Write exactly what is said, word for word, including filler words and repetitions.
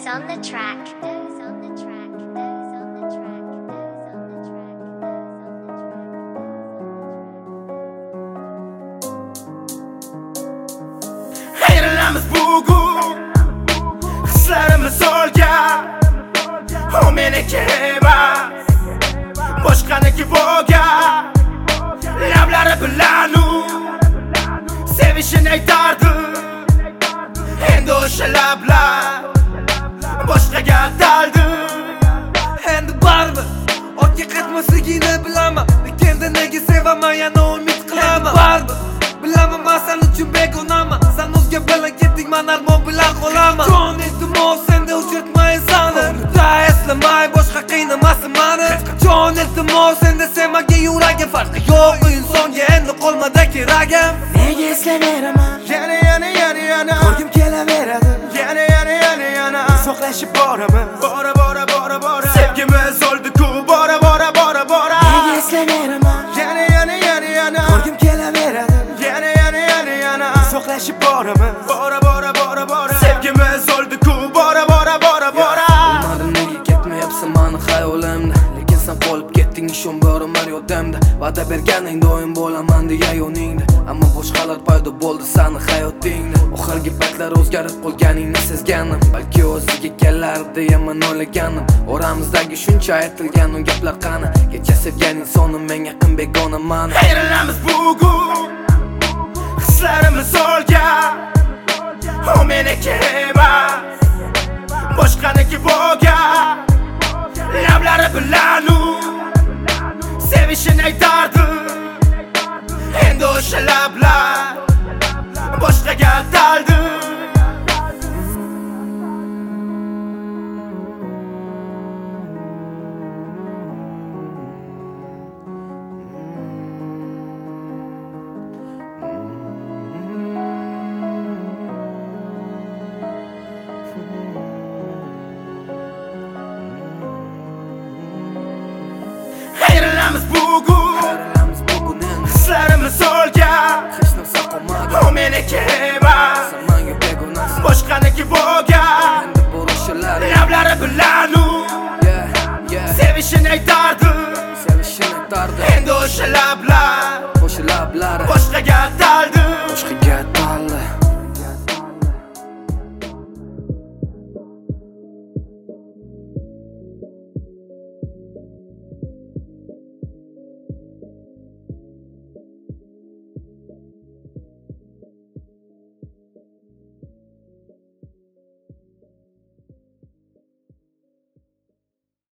Those on the track. Those on the track. Those on the track. Those on the track. Hayallarimiz bugun, hislarimiz olgan. O meniki emas, boshqaniki bo'lgan. Lablari bilan u sevishini aytardi. Endi o'sha lablar boshqaga ataldi. Endi baribir ortga qaytmasligini bilaman, lekin nega sevaman, yana umid qilaman. Baribir bilaman, men sen uchun begonaman. Sen o'zga bilan ketding, men armon bilan qolaman. Jon iltimos, senda uchratmaysan. Da eslamay, boshqa qiynamasin meni. Jon iltimos, senda sevmaga yuragim, farqi yo'q bu insonga endi qolmadi keragim. Nega eslaveraman? Yana yana yana yana Ko'rgim kelaveradi. Yana yana yana yana Uzoqlashib boramiz. Bora bora bora bora Sevgimiz o'ldi-ku, bora bora bora bora Nega eslaveraman? Yana yana yana yana Ko'rgim kelaveradi. Yana yana yana yana Uzoqlashib boramiz. Bora bora bora bora Sevgimiz o'ldi-ku, bora bora bora bora Bilmadim nega ketmayapsan meni xayolimda, lekin sen qolib ketding ishon boraman yodimda. Va'da berganing doim bo'laman degan yo'lingda, ammo boshqalar paydo bo'ldi seni hayotingda. Oxirgi paytlar o'zgarib qolganingni sezganim, balki o'ziga kelar deya men o'ylaganim. Oramizdagi shuncha aytilgan u gaplar qani? Kecha sevgan insonim men yaqin begonaman. Hayallarimiz bugun, hislarimiz olgan. O meniki emas, boshqaniki bo'lgan. Lablari bilan u sevishini aytardi. Endi o'sha lablar boshqaga ataldi. Hayallarimiz bugun, hislarimiz olgan. Hech narsa qolmadi. O meniki emas, Sen menga begonasan. boshqaniki bo'lgan. Endi borishlar. Lablari bilan u Yeah, yeah. sevishini aytardi. Sevishini aytardi. Endi o'sha lablar O'sha lablari boshqaga ataldi. boshqaga